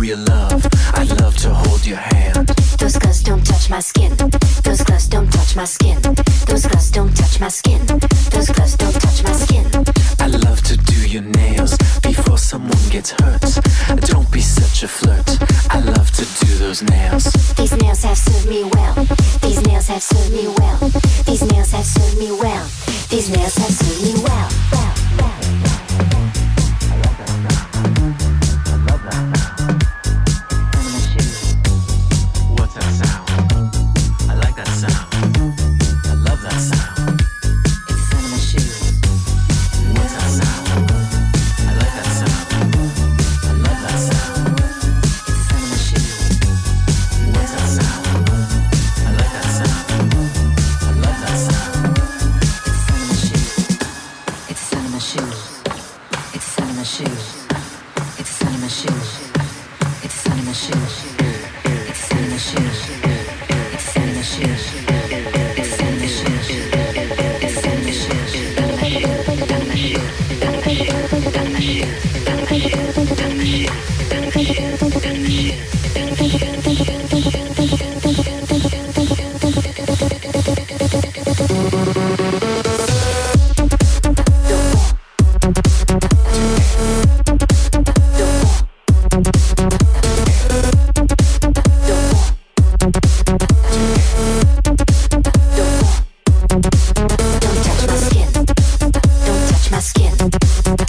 real love. I'd love to hold your hand. Those gloves don't touch my skin. Those gloves don't touch my skin. Those gloves don't touch my skin. Those gloves don't touch my skin. I love to do your nails before someone gets hurt. Don't be such a flirt. I love to do those nails. These nails have served me well. These nails have served me well. These nails have served me well. These nails have served me well. Don't touch my skin.